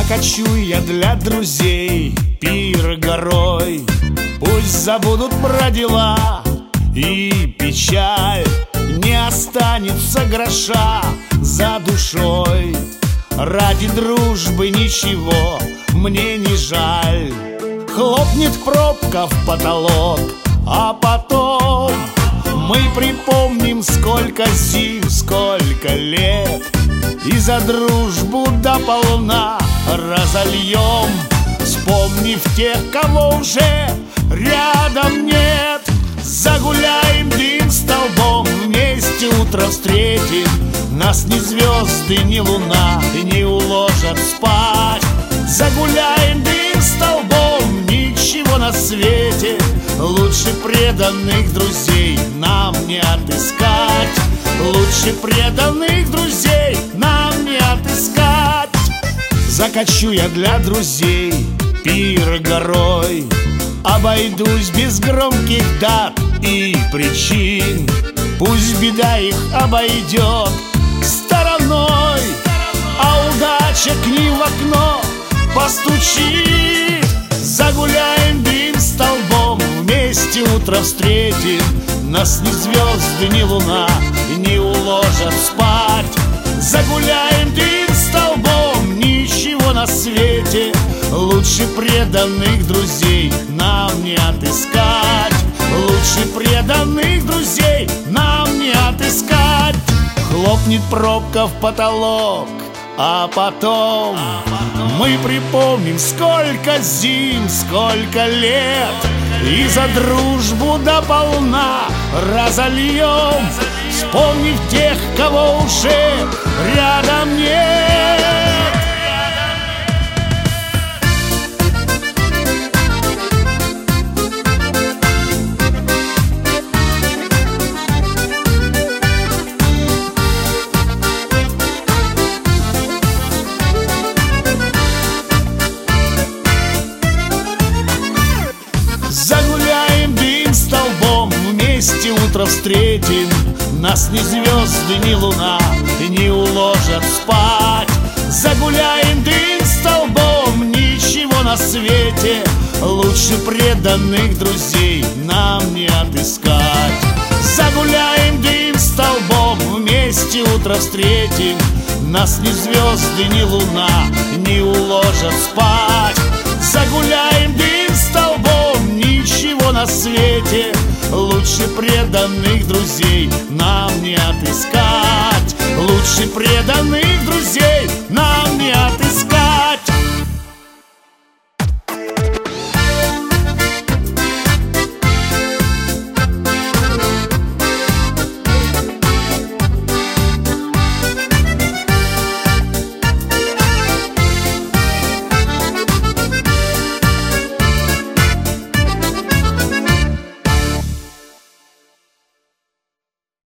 Закачу я для друзей пир горой. Пусть забудут про дела и печаль, не останется гроша за душой. Ради дружбы ничего мне не жаль. Хлопнет пробка в потолок, а потом мы припомним, сколько зим, сколько лет, и за дружбу дополна разольем, вспомнив тех, кого уже рядом нет. Загуляем дым столбом, вместе утро встретим. Нас ни звезды, ни луна не уложат спать. Загуляем дым столбом, ничего на свете лучше преданных друзей нам не отыскать. Лучше преданных друзей нам не отыскать. Закачу я для друзей пир горой. Обойдусь без громких дат и причин. Пусть беда их обойдет стороной, а удача к ним в окно постучит. Загуляем дым столбом, вместе утро встретим. Нас ни звезды, ни луна не уложат спать. Загуляем дым столбом, ничего на свете лучше преданных друзей нам не отыскать. Лучше преданных друзей нам не отыскать. Хлопнет пробка в потолок, а потом мы припомним, сколько зим, сколько лет, и за дружбу дополна разольем, вспомнив тех, кого уже рядом нет. Загуляем дым столбом, вместе утро встретим. Нас ни звезды, ни луна не уложат спать. Загуляем дым столбом, ничего на свете лучше преданных друзей нам не отыскать. Загуляем дым столбом, вместе утро встретим. Нас ни звезды, ни луна не уложат спать. Загуляем дым столбом, ничего на свете лучше преданных друзей нам не отыскать. Лучше преданных друзей нам